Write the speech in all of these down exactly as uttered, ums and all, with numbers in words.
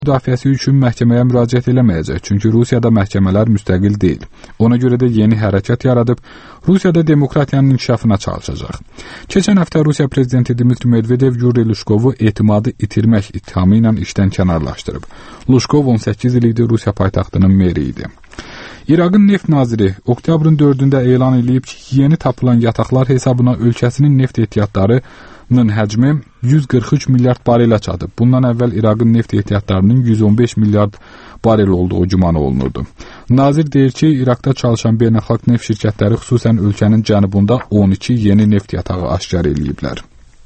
müdafiəsi üçün məhkəməyə müraciət eləməyəcək, çünki Rusiyada məhkəmələr müstəqil deyil. Ona görə də yeni hərəkat yaradıb, Rusiyada demokratiyanın inkişafına çalışacaq. Keçən həftə Rusiya prezidenti Dmitri Medvedev Yuri Lushkovu etimadı itirmək ittihamı ilə işdən kənarlaşdırıb. Lushkov on səkkiz il idi Rusiya paytaxtının meri idi. İraqın neft naziri oktyabrın dördündə elan edib ki, yeni tapılan yataqlar hesabına ölkəsinin neft ehtiyatlarının həcmi yüz qırx üç milyard barelə çatıb. Bundan əvvəl İraqın neft ehtiyatlarının yüz on beş milyard barel olduğu güman olunurdu. Nazir deyir ki, İraqda çalışan beynəlxalq neft şirkətləri xüsusən ölkənin cənubunda on iki yeni neft yatağı aşkar ediblər.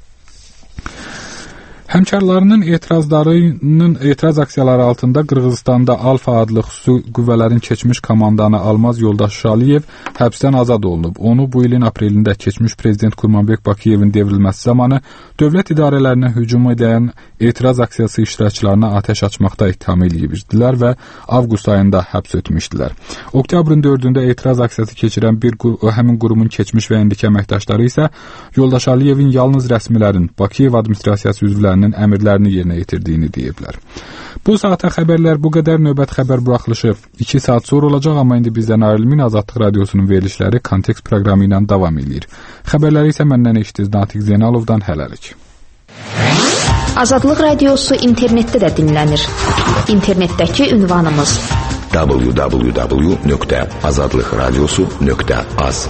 Həmkarlarının etirazlarının etiraz aksiyaları altında Qırğızstanda Alfa adlı xüsusi qüvvələrin keçmiş komandanı Almaz Yoldaş Şaliyev həbsdən azad olunub. Onu bu ilin aprelində keçmiş prezident Kurmanbek Bakıyevin devrilməsi zamanı dövlət idarələrinə hücum edən etiraz aksiyası iştirakçılarına atəş açmaqda ittiham edirdilər və avqust ayında həbs etmişdilər. Oktyabrın dördündə etiraz aksiyası keçirən bir həmin qurumun keçmiş və indiki əməkdaşları isə Yoldaş Aliyevin yalnız rəsmilərin Bakıyev administrasiyası üzvlərinin əmrlərini yerinə yetirdiyini deyiblər. Bu saata xəbərlər bu qədər. Növbət xəbər buraxılışı iki saat sonra olacaq, amma indi bizdən ayrılmayın. Azadlıq Radiosunun verilişləri Kontekst proqramı ilə davam edir. Xəbərləri isə məndən eşitdiniz Natiq Zeynalovdan. Hələlik. Azadlıq Radiosu internetdə də dinlənir. İnternetdəki ünvanımız w w w nöqtə azadlıq radiosu nöqtə az.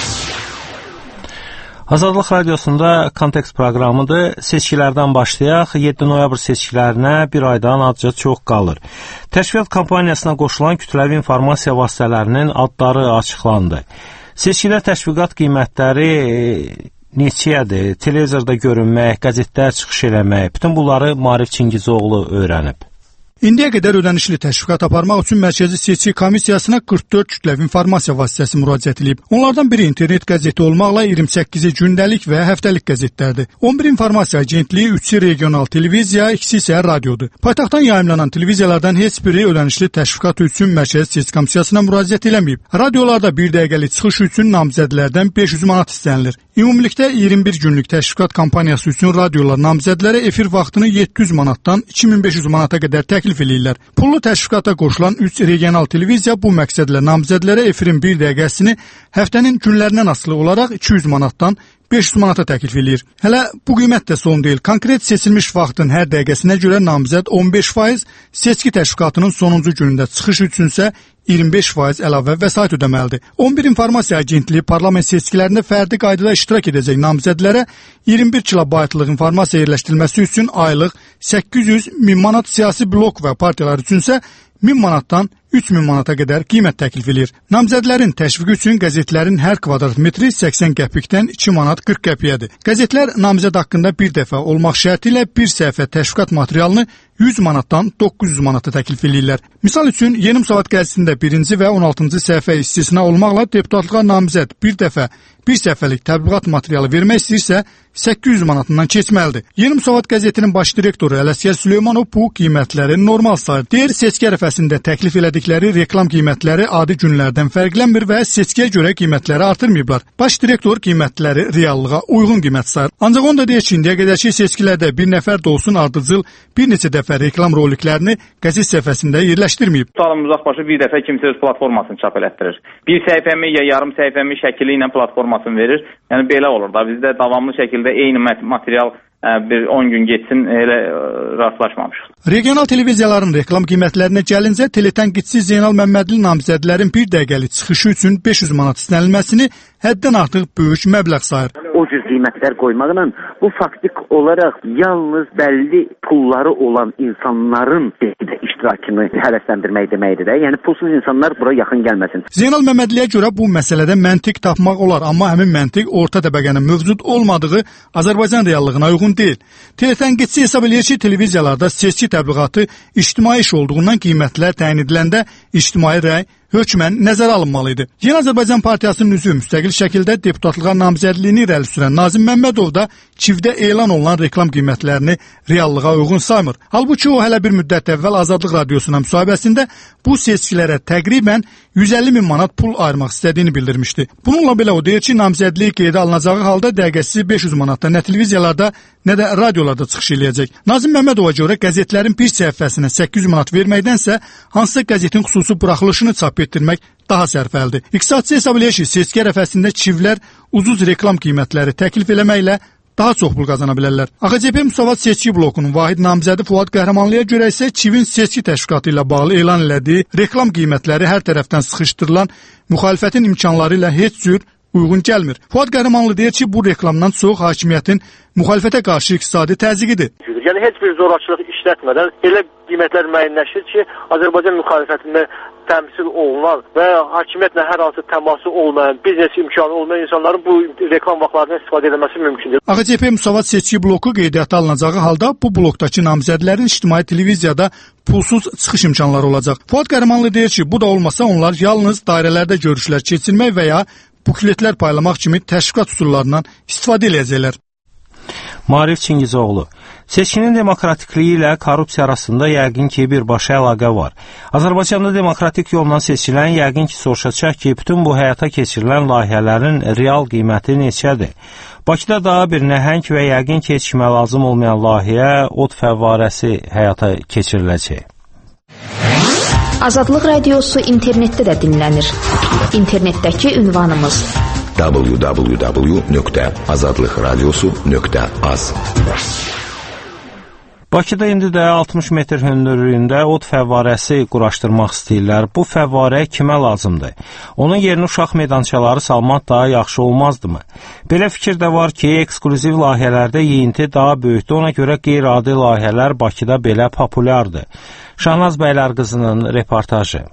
Azadlıq Radiosunda Kontekst proqramıdır. Seçkilərdən başlayaq. yeddi noyabr seçkilərinə bir aydan azca çox qalır. Təşkilat kampaniyasına qoşulan kütləvi informasiya vasitələrinin adları açıqlandı. Seçkidə təşviqat qiymətləri neçəyədir? Televizorda görünmək, qəzetdə çıxış eləmək, bütün bunları Maarif Çingizoğlu öyrənib. İndiyə qədər ödənişli təşviqat aparmaq üçün Mərkəzi Seçki Komissiyasına qırx dörd kütləvi informasiya vasitəsi müraciət edilib. Onlardan biri internet qəzeti olmaqla iyirmi səkkizi gündəlik və həftəlik qəzetlərdir. on bir informasiya agentliyi, üçü regional televiziya, ikisi isə radiodur. Paytaxtdan yayımlanan televiziyalardan heç biri ödənişli təşviqat üçün Mərkəzi Seçki Komissiyasına müraciət eləməyib. Radiolarda bir dəqiqəlik çıxış üçün namizədlərdən beş yüz manat istənilir. Ümumilikdə iyirmi bir günlük təşviqat kampaniyası üçün radiolar namizədlərə efir vaxtını yeddi yüz manatdan iki min beş yüz manata qədər təklif edirlər. Pullu təşviqata qoşulan üç regional televiziya bu məqsədlə namizədlərə efirin bir dəqiqəsini həftənin günlərindən asılı olaraq iki yüz manatdan beş yüz manata təklif edir. Hələ bu qiymət də son deyil. Konkret seçilmiş vaxtın hər dəqiqəsinə görə namizəd on beş faiz, seçki təşviqatının sonuncu günündə çıxış üçünsə iyirmi beş faiz əlavə vəsait ödəməlidir. on bir informasiya agentliyi parlament seçkilərində fərdi qaydada iştirak edəcək namizədlərə iyirmi bir kilobaytlıq informasiya yerləşdirilməsi üçün aylıq səkkiz yüz min manat, siyasi blok və partiyalar üçünsə min manatdan üç min manata qədər qiymət təklif edir. Namizədlərin təşviqi üçün qəzetlərin hər kvadrat metri səksən qəpikdən iki manat qırx qəpiyyədir. Qəzetlər namizəd haqqında bir dəfə olmaq şərti ilə bir səhifə təşviqat materialını yüz manatdan doqquz yüz manata təklif edirlər. Misal üçün, Yeni Müsavat qəzetində birinci və on altıncı səhifə istisna olmaqla deputatlığa namizəd bir dəfə bir səhifəlik təbliğat materialı vermək istəyirsə səkkiz yüz manatından keçməlidir. Yeni Müsavat qəzetinin baş direktoru Ələsgər Süleymanov bu qiymətləri normal sayır. Deyir, seçki ərəfəsində təklif elədikləri reklam qiymətləri adi günlərdən fərqlənmir və seçkiyə görə qiymətləri artırmayıblar. Baş direktor qiymətləri reallığa uyğun qiymət sayır. Ancaq onu da deyir ki, indiyə qədərki seçkilərdə bir nəfər də olsun ardıcıl bir neçə dəfə reklam roliklərini qəzet səhifəsində yerləşdirməyib. Tutalım, uzaqbaşı bir dəfə kimsə öz platformasını çap elətdirir. Bir səhifəmi ya yarım səhifəmi şəkili ilə platformasını verir. Yəni belə olur da, bizdə davamlı şəkildə eyni material bir on gün geçsin elə rastlaşmamışıq. Regional televiziyaların reklam qiymətlərinə gəlincə, teletənqidçi Zeynal Məmmədli namizədlərin bir dəqiqəlik çıxışı üçün beş yüz manat istənilməsini həddən artıq böyük məbləğ sayır. O cür qiymətlər qoymaqla bu faktik olaraq yalnız bəlli pulları olan insanların iştirakını həvəsləndirmək deməkdir də. Yəni pulsuz insanlar bura yaxın gəlməsin. Zeynal Məmmədliyə görə bu məsələdə məntiq tapmaq olar, amma həmin məntiq orta təbəqənin mövcud olmadığı Azərbaycan reallığına uyğun deyil. Teletənqidçi hesab edir ki, televiziyalarda seçki təbliğatı ictimai iş olduğundan qiymətlər təyin ediləndə ictimai rəy hökmən nəzərə alınmalı idi. Yeni Azərbaycan Partiyasının üzvü müstəqil şəkildə deputatlığa namizədliyini irəli sürən Nazim Məmmədov da çivdə elan olunan reklam qiymətlərini reallığa uyğun saymır. Halbuki o hələ bir müddət əvvəl Azadlıq Radiosuna müsahibəsində bu seçkilərə təqribən yüz əlli min manat pul ayırmaq istədiyini bildirmişdi. Bununla belə o deyir ki, namizədlik qeydə alınacağı halda dəqiqəsi beş yüz manatdan nə televiziyalarda, nə də radiolarda çıxış eləyəcək. Nazim Məmmədova görə qəzetlərin bir səhifəsinə səkkiz yüz manat verməkdənsə, hansısa qəzetin xüsusi buraxılışını çap etdirmək daha sərfəlidir. İqtisadçı hesab eləyir ki, seçki ərəfəsində çivlər ucuz reklam qiymətləri təklif eləməklə daha çox pul qazana bilərlər. A X C P Müsavat seçki blokunun vahid namizədi Fuad Qəhrəmanlıya görə isə çivin seçki təşkilatı ilə bağlı elan elədiyi reklam qiymətləri hər tərəfdən sıxışdırılan müxalifətin imkanları ilə heç cür uyğun gəlmir. Fuad Qəhrəmanlı deyir ki, bu reklamdan çox hakimiyyətin müxalifətə qarşı iqtisadi təzyiqidir. Yəni heç bir zorakılıq işlətmədən elə qiymətlər müəyyənləşir ki, Azərbaycan müxalifətində təmsil olunan və hakimiyyətlə hər hansı təması olmayan, biznes imkanı olmayan insanların bu reklam vaxtlarından istifadə edilməsi mümkündür. A X C P Müsavat seçki bloku qeydiyyata alınacağı halda bu blokdakı namizədlərin ictimai televiziyada pulsuz çıxış imkanları olacaq. Fuad Qəhrəmanlı deyir ki, bu da olmasa onlar yalnız dairələrdə görüşlər keçirmək və ya bukletlər paylamaq kimi təşviqat üsullarından istifadə edəcəklər. Maarif Çingizoğlu. Seçkinin demokratikliyi ilə korrupsiya arasında yəqin ki, birbaşa əlaqə var. Azərbaycanda demokratik yolla seçilən yəqin ki, soruşacaq ki, bütün bu həyata keçirilən layihələrin real qiyməti neçədir? Bakıda daha bir nəhəng və yəqin ki, heç kimə lazım olmayan layihə od fəvvarəsi həyata keçiriləcək. Azadlıq Radiosu internetdə də dinlənir. İnternetdəki ünvanımız w w w nöqtə azadlıq radiosu nöqtə az. Bakıda indi də altmış metr hündürlüyündə od fəvvarəsi quraşdırmaq istəyirlər. Bu fəvvarə kimə lazımdır? Onun yerini uşaq meydançaları salmaq daha yaxşı olmazdımı? Belə fikir də var ki, eksklüziv layihələrdə yeyinti daha böyükdür. Ona görə qeyri-adi layihələr Bakıda belə populyardır. Şahnaz Bəylər qızının reportajı.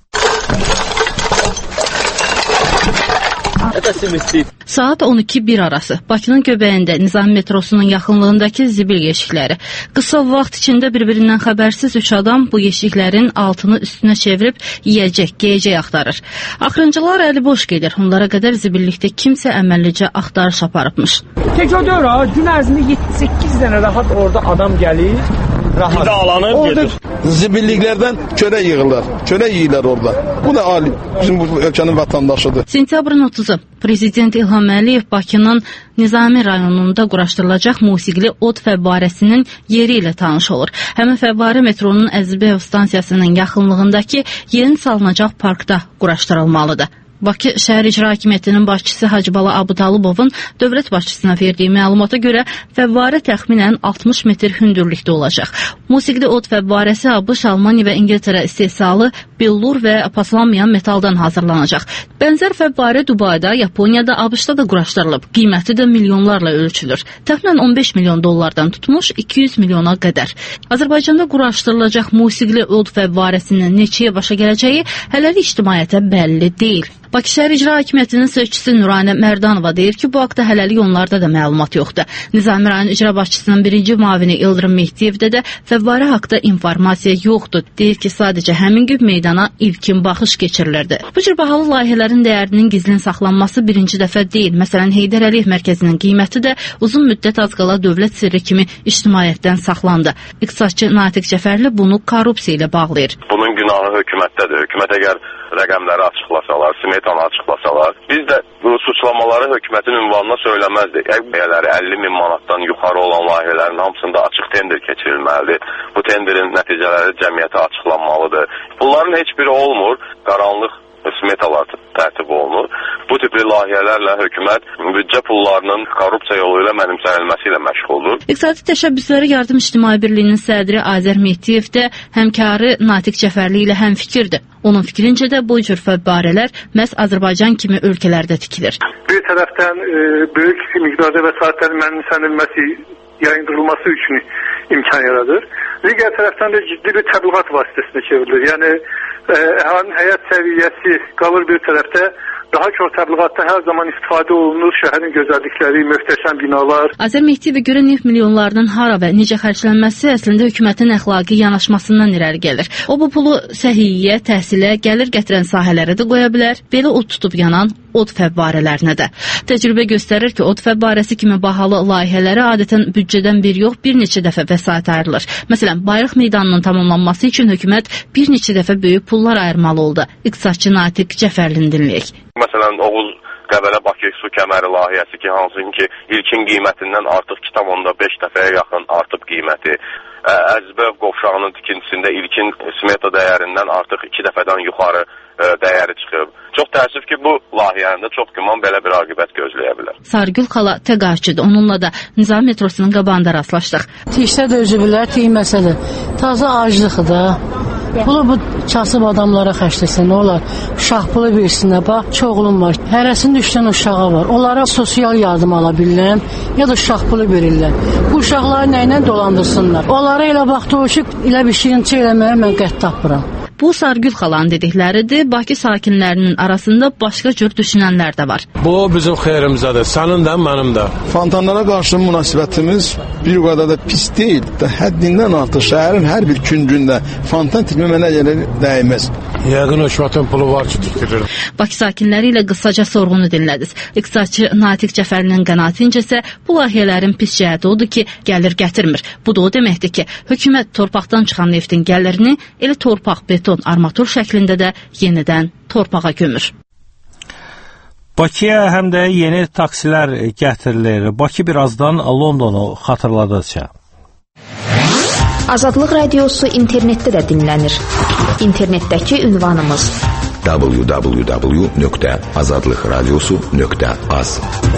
Saat on iki bir arası Bakının göbəyində Nizami metrosunun yaxınlığındakı zibil yeşikləri. Qısa vaxt içində bir-birindən xəbərsiz üç adam bu yeşiklərin altını üstünə çevirib yeyəcək, geyəcək axtarır. Axırıncılar əli boş gedir. Onlara qədər zibillikdə kimsə əməllicə axtarış aparıbmış. Tek o deyir ha, gün ərzində yeddi səkkiz dənə rahat orada adam gəlir. Rahat. Dağlanır, orada gedir. Zibilliklərdən çörək yığırlar. Çörək yeyirlər orada. Bu da ali bizim bu ölkənin vətəndaşıdır. Sentyabrın otuzu Prezident İlham Əliyev Bakının Nizami rayonunda quraşdırılacaq musiqili od fəvvarəsinin yeri ilə tanış olur. Həmin fəvvarə metronun Əzibəyev stansiyasının yaxınlığındakı yeni salınacaq parkda quraşdırılmalıdır. Bakı Şəhər İcra Hakimiyyətinin başçısı Hacıbala Abutalıbovun dövlət başçısına verdiyi məlumata görə fəvvarə təxminən altmış metr hündürlükdə olacaq. Musiqili od fəvvarəsi ABŞ, Almaniya və İngiltərə istehsalı billur və paslanmayan metaldan hazırlanacaq. Bənzər fəvvarə Dubayda, Yaponiyada, ABŞ-da da quraşdırılıb. Qiyməti də milyonlarla ölçülür. Təxminən on beş milyon dollardan tutmuş iki yüz milyona qədər. Azərbaycanda quraşdırılacaq musiqili od fəvvarəsinin neçəyə başa gələcəyi hələlik ictimaiyyətə bəlli deyil. Bakı Şəhər İcra Hakimiyyətinin sözçüsü Nuranə Mərdanova deyir ki, bu haqda hələlik onlarda da məlumat yoxdur. Nizami rayon icra başçısının birinci müavini İldırım Mehdiyevdə də fəvvarə haqda informasiya yoxdur. Deyir ki, sadəcə həmin gün meydana ilkin baxış keçirilirdi. Bu cür bahalı layihələrin dəyərinin gizlin saxlanması birinci dəfə deyil. Məsələn, Heydər Əliyev mərkəzinin qiyməti də uzun müddət az qala dövlət sirri kimi ictimaiyyətdən saxlandı. İqtisadçı Natiq Cəfərli bunu korrupsiya ilə bağlayır. Bunun günahı hökumətdədir. Hökumət əgər rəqəmləri açıqlasalar, smetanı açıqlasalar, biz də bu suçlamaları hökumətin ünvanına söyləməzdik. Əgərləri əlli min manatdan yuxarı olan layihələrin hamısında açıq tender keçirilməlidir. Bu tenderin nəticələri cəmiyyətə açıqlanmalıdır. Bunların heç biri olmur, qaranlıq smetalar tərtib olunur. Bu tipli layihələrlə hökumət büdcə pullarının korrupsiya yolu ilə mənimsənilməsi ilə məşğuldur. İqtisadi Təşəbbüsləri Yardım İctimai Birliyinin sədri Azər Mehdiyev də həmkarı Natiq Cəfərli ilə həmfikirdir. Onun fikrincə də bu cür fəvvarələr məhz Azərbaycan kimi ölkələrdə tikilir. Bir tərəfdən e, böyük miqdarda vəsaitlərin mənimsənilməsi, yayındırılması üçün imkan yaradır. Digər tərəfdən də ciddi bir təbliğat vasitəsinə çevrilir. Yəni əhalinin həyat səviyyəsi qalır bir tərəfdə, Daha çox təbliğatda hər zaman istifadə olunur. Şəhərin gözəllikləri, möhtəşəm binalar. Azər Mehdiyevə görə neft milyonlarının hara və necə xərclənməsi əslində hökumətin əxlaqi yanaşmasından irəli gəlir. O bu pulu səhiyyə, təhsilə, gəlir gətirən sahələrə də qoya bilər, belə od tutub yanan od fəvvarələrinə də. Təcrübə göstərir ki, od fəvvarəsi kimi bahalı layihələrə adətən büdcədən bir yox, bir neçə dəfə vəsait ayrılır. Məsələn, Bayraq meydanının tamamlanması üçün hökumət bir neçə dəfə böyük pullar ayırmalı oldu. İqtisadçı Natiq Cəfərlini dinləyək. Məsələn, Oğuz Qəbələ Bakı su kəməri layihəsi ki, hansı ki, ilkin qiymətindən artıq iki tam beş dəfəyə yaxın artıb qiyməti. Əzbəv qovşağının tikintisində ilkin smeta dəyərindən artıq iki dəfədən yuxarı ə, dəyəri çıxıb. Çox təəssüf ki, bu layihənin də çox güman belə bir aqibət gözləyə bilər. Sargül xala təqaüdçüdür. Onunla da Nizami metrosunun qabağında rastlaşdıq. Tiksə də özü bilər, tikməsə də. Taza aclıqdır da. Pulu bu kasıb adamlara xərcləsin, nə olar? Uşaq pulu versinlər, bax, çoxluğum var. Hərəsində üç dənə uşağı var. Onlara sosial yardım ala bilirlər, ya da uşaq pulu verirlər. Bu uşaqları nə ilə dolandırsınlar? Onlara elə baxdı o ki, elə bir şirinçi eləməyə mən qət tapıram. Bu Sargül xalanın dedikləridir. Bakı sakinlərinin arasında başqa cür düşünənlər də var. Bu bizim xeyrimizədir. Sənin də, mənim də. Fontanlara qarşı münasibətimiz bir qədər də pis deyil. Həddindən artıq şəhərin hər bir küncündə fontan tikməmənə gəlir dəyməz. Yəqin hökumətin pulu var ki, tikdirir. Bakı sakinləri ilə qısaca sorğunu dinlədiniz. İqtisadçı Natiq Cəfərlinin qənaətincə isə bu layihələrin pis cəhəti odur ki, gəlir gətirmir. Bu da o deməkdir ki, hökumət torpaqdan çıxan neftin gəlirini elə torpaq, beton, armatur şəklində də yenidən torpağa gömür. Bakıya həm də yeni taksilər gətirilir. Bakı birazdan Londonu xatırladıqca. Azadlıq Radiosu internetdə də dinlənir. İnternetdəki ünvanımız w w w nöqtə azadlıq radiosu nöqtə az.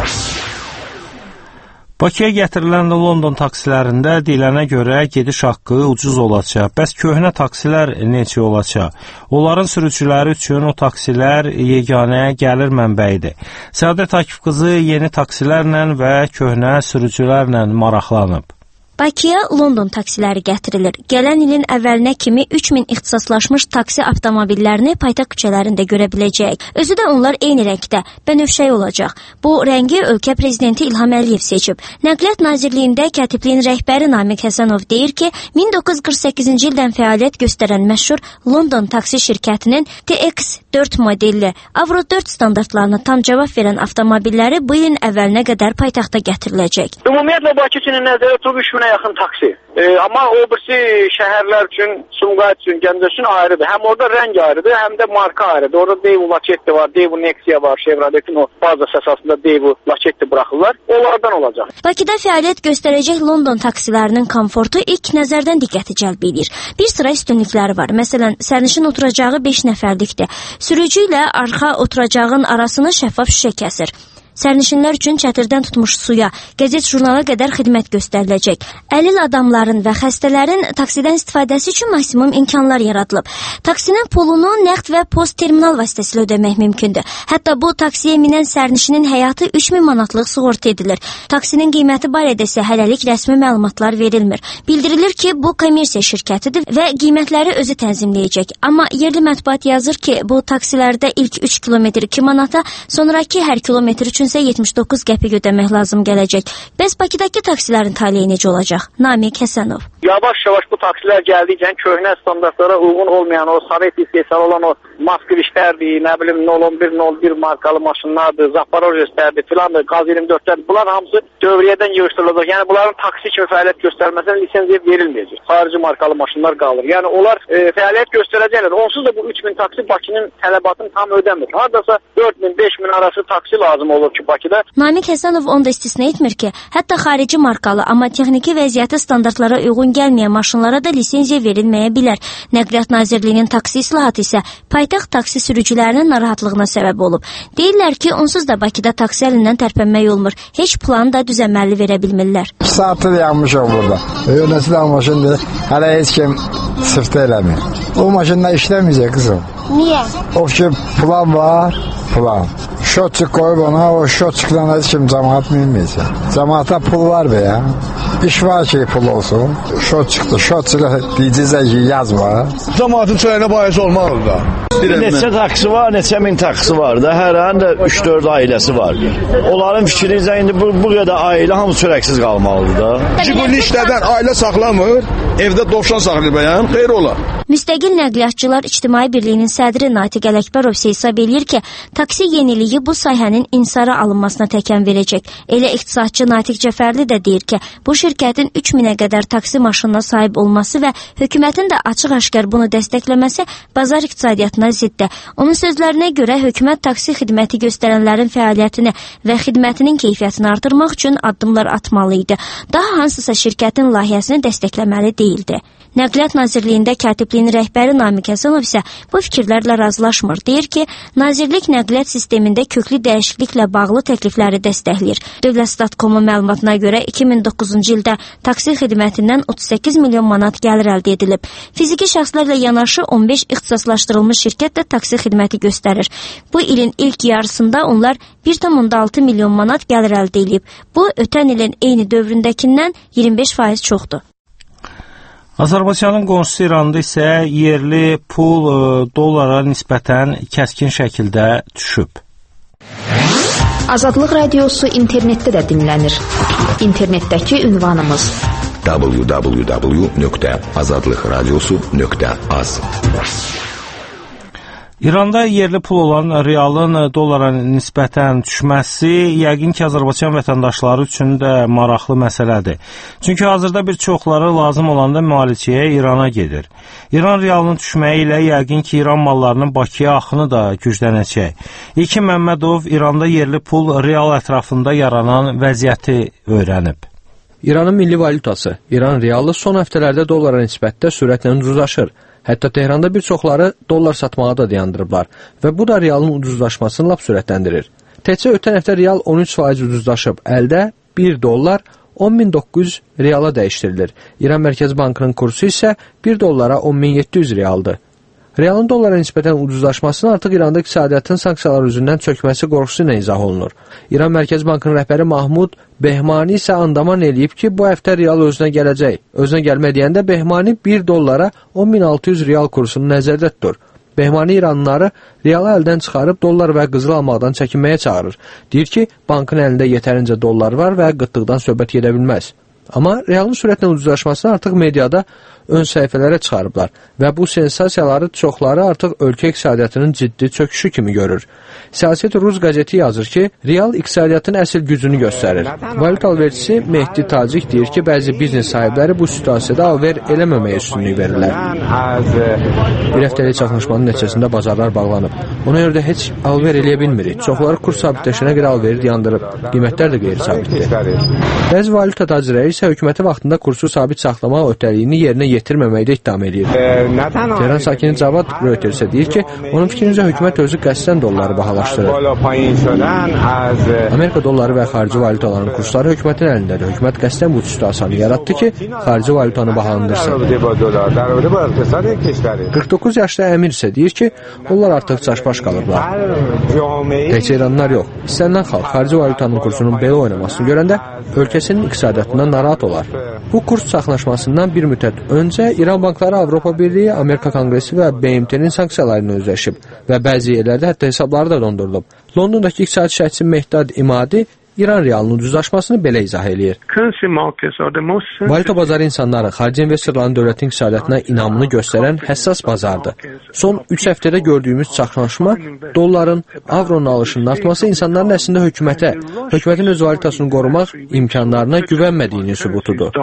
Bakıya gətirilən London taksilərində deyilənə görə gediş haqqı ucuz olacaq. Bəs köhnə taksilər necə olacaq? Onların sürücüləri üçün o taksilər yeganə gəlir mənbəyidir. Səadət Akif qızı yeni taksilərlə və köhnə sürücülərlə maraqlanıb. Bakıya London taksiləri gətirilir. Gələn ilin əvvəlinə kimi üç min ixtisaslaşmış taksi avtomobillerini paytaxt küçələrində görə biləcəyik. Özü də onlar eyni rəngdə, bənövşəyi olacaq. Bu rəngi ölkə prezidenti İlham Əliyev seçib. Nəqliyyat Nazirliyində katibliyin rəhbəri Namiq Həsənov deyir ki, min doqquz yüz qırx səkkizinci ildən fəaliyyət göstərən məşhur London taksi şirkətinin T X dörd modelli Avro dörd standartlarına tam cavab verən avtomobilləri bu ilin əvvəlinə qədər paytaxta gətiriləcək. Ümumiyyətlə Bakı üçün nəzərdə tutulub üç minə yaxın taksi. E, amma o birisi şəhərlər üçün, Sumqayıt üçün, Gəncə üçün ayrıdır. Həm orada rəng ayrıdır, həm də marka ayrıdır. Orada Daewoo Lacetti var, Daewoo Nexia var, Chevrolet'in o bazası əsasında Daewoo Lacetti buraxırlar. Onlardan olacaq. Bakıda fəaliyyət göstərəcək London taksilərinin komfortu ilk nəzərdən diqqəti cəlb edir. Bir sıra üstünlükləri var. Məsələn, sərnişin oturacağı beş nəfərlikdir. Sürücü ilə arxa oturacağın arasını şəffaf şüşə kəsir. Sərnişinlər üçün çətirdən tutmuş suya, qəzet jurnala qədər xidmət göstəriləcək. Əlil adamların və xəstələrin taksidən istifadəsi üçün maksimum imkanlar yaradılıb. Taksinin pulunu nəqd və post terminal vasitəsilə ödəmək mümkündür. Hətta bu taksiyə minən sərnişinin həyatı üç min manatlıq sığorta edilir. Taksinin qiyməti barədə isə hələlik rəsmi məlumatlar verilmir. Bildirilir ki, bu kommersiya şirkətidir və qiymətləri özü tənzimləyəcək. Amma yerli mətbuat yazır ki, bu taksilərdə ilk üç kilometr iki manata, sonraki hər kilometr üçün isə yetmiş doqquz qəpik ödəmək lazım gələcək. Bəs Bakıdakı taksilərin taleyi necə olacaq? Namiq Həsənov. Yavaş-yavaş bu taksilər gəldikcə köhnə standartlara uyğun olmayan o Sovet istehsalı olan o Moskvişlərdir, nə bilim nol on bir nol bir markalı maşınlardır, Zaporojetslərdir filandır, Qaz iyirmi dördlərdir. Bunlar hamısı dövriyyədən yığışdırılacaq. Yəni bunların taksi kimi fəaliyyət göstərməsinə lisenziya verilməyəcək. Xarici markalı maşınlar qalır. Yəni onlar e, fəaliyyət göstərəcəklər. Onsuz da bu üç min taksi Bakının tələbatını tam ödəmir. Hardasa dörd min beş min arası taksi lazım olur ki Bakıda. Namiq Həsənov onu da istisna etmir ki, hətta xarici markalı, amma texniki vəziyyəti standartlara uyğun gəlməyən maşınlara da lisenziya verilməyə bilər. Nəqliyyat Nazirliyinin taksi islahatı isə paytaxt taksi sürücülərinin narahatlığına səbəb olub. Deyirlər ki, onsuz da Bakıda taksi əlindən tərpənmək olmur. Heç plan da düzəməlli verə bilmirlər. iki saatdır yanmışam burada. Öyrənəsi də maşındır. Hələ heç kim sıfta eləmir. O maşınla işləməyəcək qızım. Niyə? O ki, plan var, plan. Şotçuk koyub ona, o şotçukdan heç kim cəmaat bilməyəcək. Cəmaata pul var be ya. İş var ki pul olsun. Şot çıxdı. Şotçular deyəcək ki, yazma. Cəmaatın çörəyinə bahis olmalıdır da. Neçə taksi var, neçə min taksi var da, hər an da üç dörd ailəsi var. Onların fikrincə indi bu, bu qədər ailə hamı çörəksiz qalmalıdır da. Jiquli işlədən ailə saxlamır, evdə dovşan saxlayır bəyəm, xeyr ola. Müstəqil Nəqliyyatçılar İctimai Birliyinin sədri Natiq Ələkbərov isə hesab eləyir ki, taksi yeniliyi bu sahənin insara alınmasına təkən verəcək. Elə iqtisadçı Natiq Cəfərli də deyir ki, bu şirkətin üç minə qədər taksi maşınına sahib olması və hökumətin də açıq-aşkar bunu dəstəkləməsi bazar iqtisadiyyatına ziddir. Onun sözlərinə görə hökumət taksi xidməti göstərənlərin fəaliyyətini və xidmətinin keyfiyyətini artırmaq üçün addımlar atmalı idi. Daha hansısa şirkətin layihəsini dəstəkləməli deyildi. Nəqliyyat Nazirliyində katibliyin rəhbəri Namiq Həsənov isə bu fikirlərlə razılaşmır. Deyir ki, Nazirlik nəqliyyat sistemində köklü dəyişikliklə bağlı təklifləri dəstəkləyir. Dövlət.com-un məlumatına görə iki min doqquzuncu ildə taksi xidmətindən otuz səkkiz milyon manat gəlir əldə edilib. Fiziki şəxslərlə yanaşı on beş ixtisaslaşdırılmış şirkət də taksi xidməti göstərir. Bu ilin ilk yarısında onlar bir tam altı milyon manat gəlir əldə edib. Bu, ötən ilin eyni dövründəkindən iyirmi beş faiz çoxdur. Azərbaycanın qonşusu İranda isə yerli pul e, dollara nisbətən kəskin şəkildə düşüb. Azadlıq Radiosu internetdə də dinlənir. İnternetdəki ünvanımız w w w nöqtə azadlıq radiosu nöqtə az. İranda yerli pul olan realın dollara nisbətən düşməsi yəqin ki, Azərbaycan vətəndaşları üçün də maraqlı məsələdir. Çünki hazırda bir çoxları lazım olanda müalicəyə İrana gedir. İran realının düşməyi ilə yəqin ki, İran mallarının Bakıya axını da güclənəcək. İlkin Məmmədov İranda yerli pul real ətrafında yaranan vəziyyəti öyrənib. İranın milli valyutası, İran realı son həftələrdə dollara nisbətdə sürətlə ucuzlaşır. Hətta Tehranda bir çoxları dollar satmağı da dayandırıblar və bu da realın ucuzlaşmasını lap sürətləndirir. Təkcə ötən həftə real on üç faiz ucuzlaşıb, əldə bir dollar on min doqquz yüz reala dəyişdirilir. İran Mərkəzi Bankının kursu isə bir dollara on min yeddi yüz realdır. Realın dollara nisbətən ucuzlaşmasını artıq İranda iqtisadiyyatın sanksiyalar üzündən çökməsi qorxusu ilə izah olunur. İran Mərkəzi Bankının rəhbəri Mahmud Behmani isə andaman eləyib ki, bu həftə real özünə gələcək. Özünə gəlmə deyəndə Behmani bir dollara on min altı yüz real kursunu nəzərdə tutur. Behmani İranlıları realı əldən çıxarıb dollar və qızıl almaqdan çəkinməyə çağırır. Deyir ki, bankın əlində yetərincə dollar var və qıtlıqdan söhbət gedə bilməz. Amma realın sürətlə ucuzlaşmasını artıq mediada ön səhifələrə çıxarıblar və bu sensasiyaları çoxları artıq ölkə iqtisadiyyatının ciddi çöküşü kimi görür. Siyasət Rus qəzeti yazır ki, real iqtisadiyyatın əsl gücünü göstərir. Valyuta alverçisi Mehdi Tacik deyir ki, bəzi biznes sahibləri bu situasiyada alver eləməməyə üstünlük verirlər. Bir həftəlik çaxnaşmanın nəticəsində bazarlar bağlanıb. Ona görə də heç alver eləyə bilmirik. Çoxları kurs sabitləşənə görə alveri dayandırıb. Qiymətlər də qeyri-sabitdir. Bəzi valyuta tacirləri isə hökuməti vaxtında kursu sabit saxlamaq öhdəliyini yerinə yetirməməkdə ittiham edir. Tehran sakini Cavad Reuters deyir ki, onun fikrincə hökumət özü qəsdən dolları bahalaşdırır. Amerika dolları və xarici valyutaların kursları hökumətin əlindədir. Hökumət qəsdən bu situasiyanı yaratdı ki, xarici valyutanı bahalandırsın. qırx doqquz yaşlı əmir isə deyir ki, onlar artıq çaşbaş qalıblar. Təkcə İranlar yox, istənilən xalq xarici valyutanın kursunun belə oynamasını görəndə ölkəsinin iqtisadiyyatından narahat olar. Bu kurs saxnaşmasından bir müddət öncə İran bankları Avropa Birliyi, Amerika Konqresi və B M T-nin sanksiyalarını özləşib və bəzi yerlərdə hətta hesabları da dondurulub. Londondakı iqtisadi şərhçi Mehdad İmadi İran realının ucuzlaşmasını belə izah eləyir. Valyuta bazarı insanların, xarici investorların dövlətin iqtisadiyyatına inamını göstərən həssas bazardır. Son üç həftədə gördüyümüz çaxnaşma, dolların, avronun alışının artması insanların əslində hökumətə, hökumətin öz valyutasını qorumaq imkanlarına güvənmədiyinin sübutudur.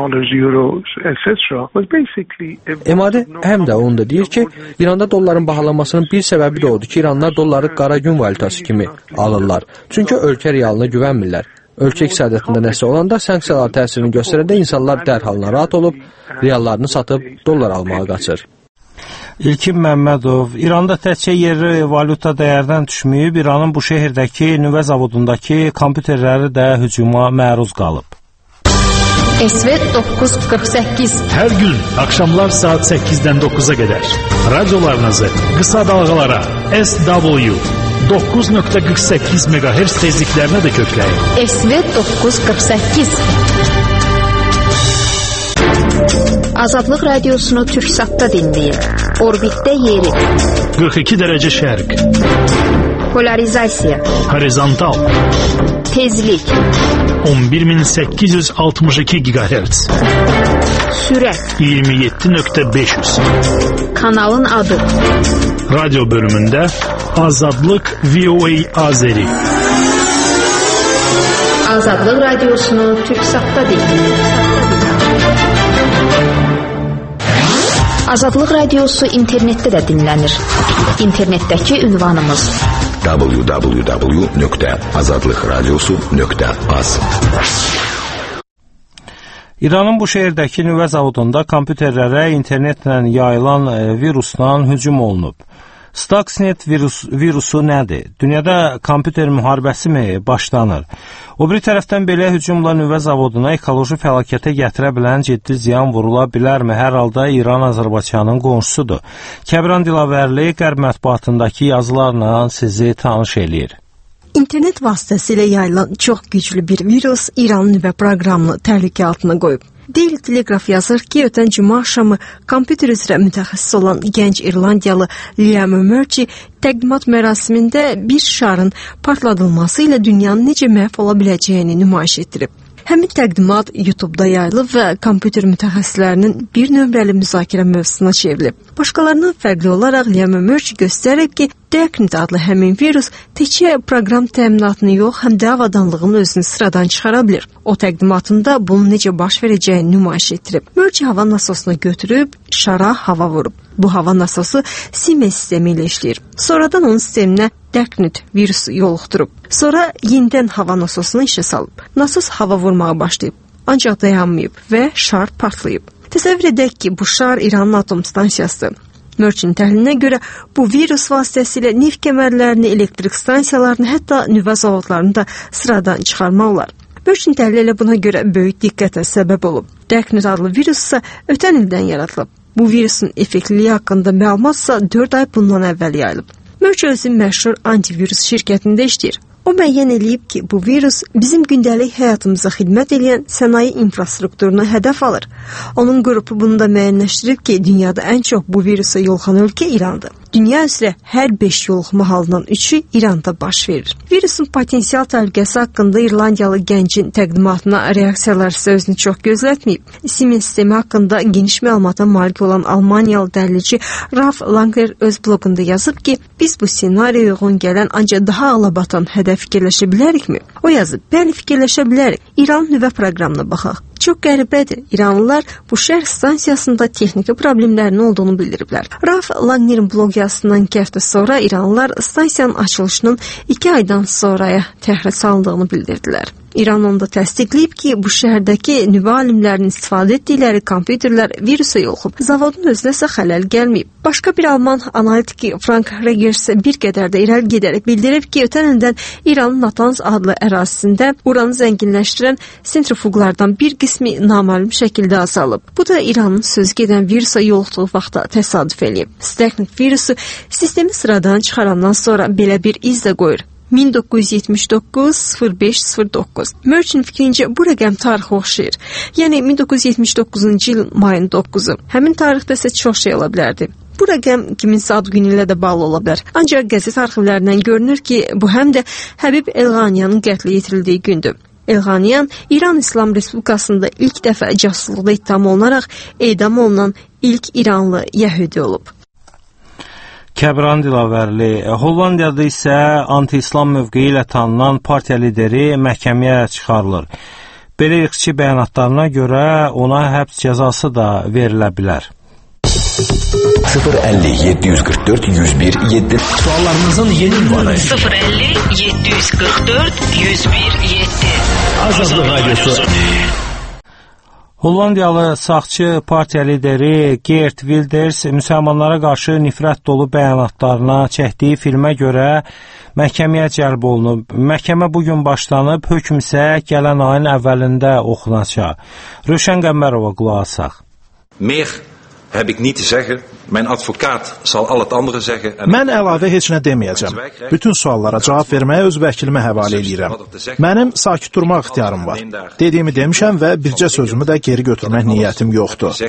Emadi həm də onu da deyir ki, İranda dolların bahalanmasının bir səbəbi də odur ki, İranlar dolları qara gün valyutası kimi alırlar. Çünki ölkə realına güvənmirlər. Ölkə iqtisadiyyatında nəsə olanda sanksiyalar təsirini göstərəndə insanlar dərhal narahat olub, reallarını satıb dollar almağa qaçır. İlkin Məmmədov, İranda təkcə yerli valyuta dəyərdən düşməyib, İranın bu şehirdəki nüvə zavodundakı kompüterləri də hücuma məruz qalıb. S V doqquz qırx səkkiz Hər gün axşamlar saat səkkizdən doqquza qədər radiolarınızı qısa dalğalara S W doqquz nöqtə qırx səkkiz meqahertz tezliklərinə də kökləyin. S V doqquz qırx səkkiz Azadlıq radiosunu Türksatda dinləyin. Orbitdə yeri. qırx iki dərəcə şərq. Polarizasiya. Horizontal. Tezlik. on bir min səkkiz yüz altmış iki gigahertz. Sürət. iyirmi yeddi nöqtə beş yüz. Kanalın adı. Radyo bölümündə Azadlıq V O A Azeri. Azadlıq radiosunu Türksatda dinləyin. Azadlıq radiosu internetdə də dinlənir. İnternetdəki ünvanımız w w w nöqtə azadlıq radiosu nöqtə az. İranın bu şehirdəki nüvə zavodunda kompüterlərə internetlə yayılan virusdan hücum olunub. Stuxnet virus, virusu nədir? Dünyada kompüter müharibəsi mi başlanır? O bir tərəfdən belə hücumla nüvə zavoduna ekoloji fəlakətə gətirə bilən ciddi ziyan vurula bilərmi? Hər halda İran Azərbaycanın qonşusudur. Kəbran Dilavərli Qərb mətbuatındakı yazılarla sizi tanış eləyir. İnternet vasitəsilə yayılan çox güclü bir virus İranın nüvə proqramını təhlükə altına qoyub. Daily Telegraph yazır ki, ötən cümə axşamı kompüter üzrə mütəxəssis olan gənc İrlandiyalı Liam Murchie təqdimat mərasimində bir şarın partladılması ilə dünyanın necə məhv ola biləcəyini nümayiş etdirib. Həmin təqdimat YouTube-da yayılıb və kompüter mütəxəssislərinin bir nömrəli müzakirə mövzusuna çevrilib. Başqalarından fərqli olaraq Liam Murchie göstərib ki, Darknet adlı həmin virus təkcə proqram təminatını yox, həm də avadanlığın özünü sıradan çıxara bilir. O təqdimatında bunun necə baş verəcəyini nümayiş etdirib. Murchie hava nasosunu götürüb şara hava vurub. Bu hava nasosu Siemens sistemi ilə işləyir. Sonradan onun sisteminə Darknet virusu yoluxdurub. Sonra yenidən hava nasosunu işə salıb. Nasos hava vurmağa başlayıb, ancaq dayanmayıb və şar partlayıb. Təsəvvür edək ki, bu şar İranın atom stansiyasıdır. Murchie'nin təhlilinə görə bu virus vasitəsilə neft kəmərlərini, elektrik stansiyalarını, hətta nüvə zavodlarını da sıradan çıxarmaq olar. Murchie'nin təhlili buna görə böyük diqqətə səbəb olub. Darknet adlı virus isə ötən ildən yaradılıb. Bu virusun effektliliyi haqqında məlumatsa dörd ay bundan əvvəl yayılıb. Murchie özü məşhur antivirus şirkətində işləyir. O müəyyən eləyib ki, bu virus bizim gündəlik həyatımıza xidmət edən sənaye infrastrukturunu hədəf alır. Onun qrupu bunu da müəyyənləşdirib ki, dünyada ən çox bu virusa yoluxan ölkə İrandır. Dünya üzrə hər beş yoluxma halından üçü İranda baş verir. Virusun potensial təhlükəsi haqqında İrlandiyalı gəncin təqdimatına reaksiyalar isə özünü çox gözlətməyib. Siemens sistemi haqqında geniş məlumata malik olan Almaniyalı dəlilçi Ralf Langler öz blogunda yazıb ki, biz bu senariyə uyğun gələn ancaq daha ağlabatan hədəf fikirləşə bilərikmi? O yazıb, bəli fikirləşə bilərik. İran nüvə proqramına baxaq. Çox qəribədir. İranlılar bu şəhər stansiyasında texniki problemlərin olduğunu bildiriblər. Ralf Langner'in blog yazısından iki həftə sonra İranlılar stansiyanın açılışının iki aydan sonraya təxirə salındığını bildirdilər. İran onu da təsdiqləyib ki, bu şəhərdəki nüvə alimlərinin istifadə etdikləri kompüterlər virusa yoluxub. Zavodun özünə isə xələl gəlməyib. Başqa bir Alman analitiki Frank Regers bir qədər də irəli gedərək bildirib ki, ötən ildən İranın Natanz adlı ərazisində uranı zənginləşdirən sentrifuqlardan bir qismi naməlum şəkildə azalıb. Bu da İranın söz gedən virusa yoluxduğu vaxtda təsadüf eləyib. Stuxnet virusu sistemi sıradan çıxarandan sonra belə bir iz də qoyur. min doqquz yüz yetmiş doqquz sıfır beş sıfır doqquz. Murchie'nin fikrincə bu rəqəm tarixə oxşayır. Yəni min doqquz yüz yetmiş doqquzuncu il mayın doqquzu. Həmin tarixdə isə çox şey ola bilərdi. Bu rəqəm kiminsə ad günü ilə də bağlı ola bilər. Ancaq qəzet arxivlərindən görünür ki, bu həm də Həbib Elğaniyanın qətlə yetirildiyi gündür. Elğaniyan İran İslam Respublikasında ilk dəfə casusluqda ittiham olunaraq edam olunan ilk İranlı Yəhudi olub. Kəbran Dilavərli, Hollandiyada isə anti-İslam mövqeyi ilə tanınan partiya lideri məhkəməyə çıxarılır. Belə irqçi bəyanatlarına görə ona həbs cəzası da verilə bilər. sıfır əlli yeddi yüz qırx dörd yüz bir yeddi Suallarınızın yeni ünvanı sıfır əlli yeddi yüz qırx dörd yüz bir yeddi Azadlıq Radyosu. Hollandiyalı sağçı partiya lideri Geert Wilders müsəlmanlara qarşı nifrət dolu bəyanatlarına çəkdiyi filmə görə məhkəməyə cəlb olunub. Məhkəmə bugün başlanıb, hökm isə gələn ayın əvvəlində oxunacaq. Rövşən Qəmbərova qulaq asaq. Meer heb ik niet te zeggen. Mijn advocaat zal al het andere zeggen. Mən əlavə heç nə deməyəcəm. Bütün suallara cavab verməyə öz vəkilimə həvalə edirəm. Mənim sakit durmaq ixtiyarım var. Dediyimi demişəm və bircə sözümü də geri götürmək niyyətim yoxdur.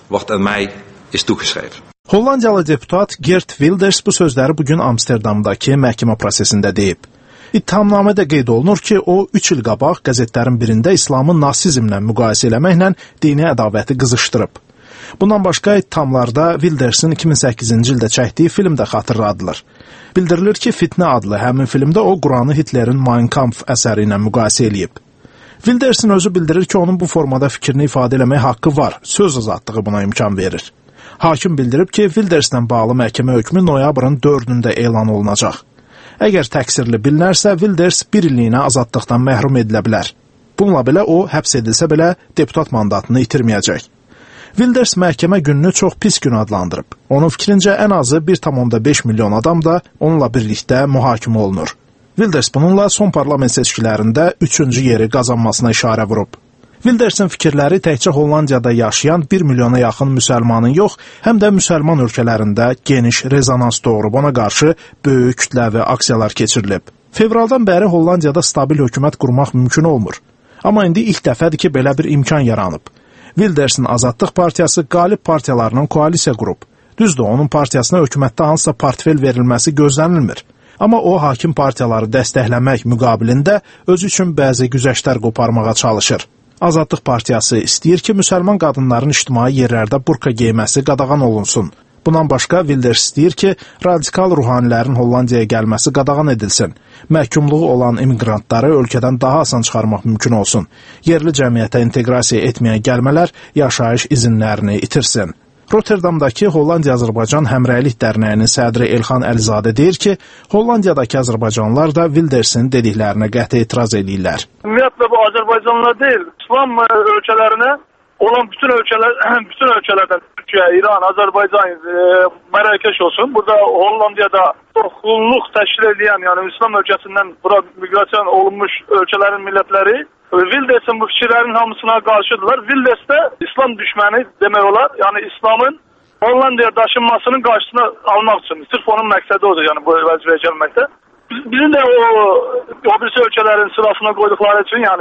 wat aan mij is toegeschreven. Hollandiyalı deputat Geert Wilders bu sözləri bugün Amsterdamdakı məhkəmə prosesində deyib. İttihamnamədə qeyd olunur ki, o üç il qabaq qəzetlərin birində İslamı nasizmlə müqayisə eləməklə dini ədavəti qızışdırıb. Bundan başqa ittihamlarda Wildersin iki min səkkizinci ildə çəkdiyi film də xatırladılır. Bildirilir ki, Fitnə adlı həmin filmdə o Quranı Hitlerin Mein Kampf əsəri ilə müqayisə eləyib. Wildersin özü bildirir ki, onun bu formada fikrini ifadə eləmək haqqı var, söz azadlığı buna imkan verir. Hakim bildirib ki, Wilderslə bağlı məhkəmə hökmü noyabrın dördündə elan olunacaq. Əgər təqsirli bilinərsə, Wilders bir illiyinə azadlıqdan məhrum edilə bilər. Bununla belə o, həbs edilsə belə deputat mandatını itirməyəcək. Wilders məhkəmə gününü çox pis gün adlandırıb. Onun fikrincə ən azı bir tam beş milyon adam da onunla birlikdə mühakimə olunur. Wilders bununla son parlament seçkilərində üçüncü yeri qazanmasına işarə vurub. Wildersin fikirləri təkcə Hollandiyada yaşayan bir milyona yaxın müsəlmanın yox, həm də müsəlman ölkələrində geniş rezonans doğurub, ona qarşı böyük kütləvi aksiyalar keçirilib. Fevraldan bəri Hollandiyada stabil hökumət qurmaq mümkün olmur. Amma indi ilk dəfədir ki, belə bir imkan yaranıb. Wildersin Azadlıq Partiyası qalib partiyalarının koalisiya qurub. Düzdür, onun partiyasına hökumətdə hansısa portfel verilməsi gözlənilmir. Amma o, hakim partiyaları dəstəkləmək müqabilində özü üçün bəzi güzəştlər qoparmağa çalışır. Azadlıq Partiyası istəyir ki, müsəlman qadınların ictimai yerlərdə burka geyməsi qadağan olunsun. Bundan başqa Wilders istəyir ki, radikal ruhanilərin Hollandiyaya gəlməsi qadağan edilsin. Məhkumluğu olan immigrantları ölkədən daha asan çıxarmaq mümkün olsun. Yerli cəmiyyətə inteqrasiya etməyən gəlmələr yaşayış izinlərini itirsin. Rotterdamdakı Hollandiya Azərbaycan Həmrəylik Dərnəyinin sədri Elxan Əlizadə deyir ki, Hollandiyadakı Azərbaycanlılar da Wildersin dediklərinə qəti etiraz edirlər. Ümumiyyətlə bu Azərbaycanlılar deyil, İslam ölkələrinə olan bütün ölkələr, bütün ölkələrdən Türkiyə, İran, Azərbaycan e, Mərəkəş olsun. Burada Hollandiyada çoxluq təşkil edən, yəni İslam ölkəsindən bura miqrasiya olunmuş ölkələrin millətləri Wilders'in bu fikirlərin hamısına qarşıdırlar. Wilders də İslam düşməni demək olar. Yəni İslamın Hollandiyaya daşınmasının qarşısını almaq üçün. Sırf onun məqsədi odur, yəni bu vəzifəyə gəlməkdə. Bizim də o, o birisi ölkələrin sırasına qoyduqları üçün, yəni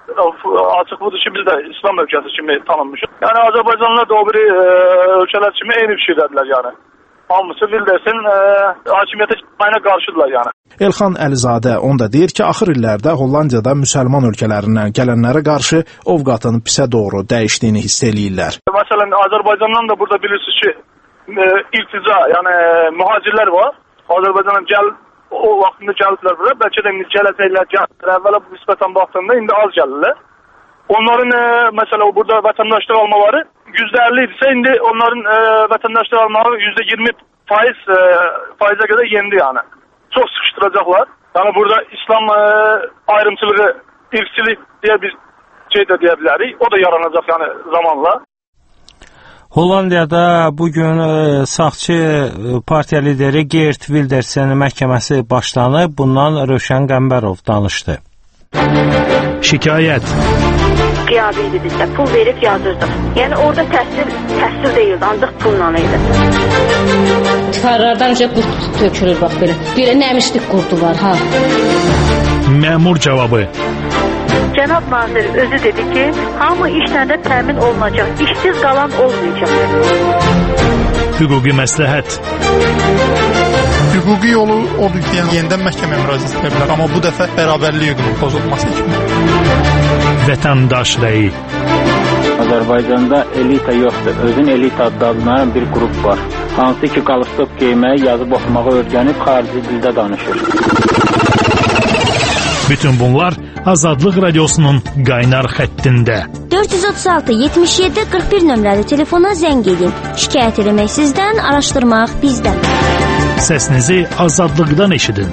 açıq budur ki, biz də İslam ölkəsi kimi tanınmışıq. Yəni Azərbaycanlılar da o biri e, ölkələr kimi eyni fikirdədirlər yəni. Hamısı Wildersin e, hakimiyyətə çıxmayına qarşıdırlar yəni. Elxan Əlizadə onda deyir ki, axır illərdə Hollandiyada müsəlman ölkələrindən gələnlərə qarşı ovqatın pisə doğru dəyişdiyini hiss eləyirlər. Məsələn, Azərbaycandan da burada bilirsiniz ki, e, iltica, yəni mühacirlər var. Azərbaycandan gəl, o vaxtında gəliblər bura, bəlkə də indi gələcəklər, gəlirlər. Əvvəla bu nisbətən baxdığında indi az gəlirlər. Onların e, məsələ burada vətəndaşlıq almaları yüzdə əlli idisə, indi onların e, vətəndaşlıq almaları yüzdə iyirmi faiz e, faizə qədər yendi yəni. Çox sıxışdıracaqlar. Yəni burada İslam e, ayrımçılığı, irsilik deyə bir şey də deyə bilərik. O da yaranacaq yəni zamanla. Hollandiyada bugün e, sağçı partiya lideri Geert Wildersin məhkəməsi başlanıb. Bundan Rövşən Qəmbərov danışdı. Şikayət. Qiyabi idi bizdə, pul verib yazırdıq. Yəni orada təhsil, təhsil deyildi, ancaq pulla idi. Tıxarlardan önce qurt tökülür bax belə. Belə nəmişlik qurdu var, ha. Məmur cavabı. Cənab nazir özü dedi ki, hamı işlə də təmin olunacaq, işsiz qalan olmayacaq. Hüquqi məsləhət. Hüquqi yolu odur ki, yəni yenidən məhkəməyə müraciət edə bilər, amma bu dəfə bərabərlik hüququnun pozulması kimi. Vətəndaş rəyi. Azərbaycanda elita yoxdur. Özün elita adlanan bir qrup var. Hansı ki, qalstok geyməyi, yazıb oxumağı öyrənib xarici dildə danışır. Bütün bunlar Azadlıq Radiosunun qaynar xəttində. dörd yüz otuz altı yetmiş yeddi qırx bir nömrəli telefona zəng edin. Şikayət eləmək sizdən, araşdırmaq bizdən. Səsinizi Azadlıqdan eşidin.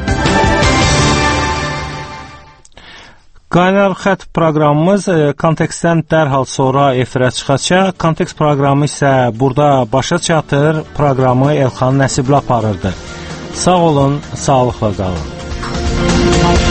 Qaynar xətt proqramımız kontekstdən dərhal sonra efirə çıxacaq. Kontekst proqramı isə burada başa çatır. Proqramı Elxan Nəsibli aparırdı. Sağ olun, sağlıqla qalın.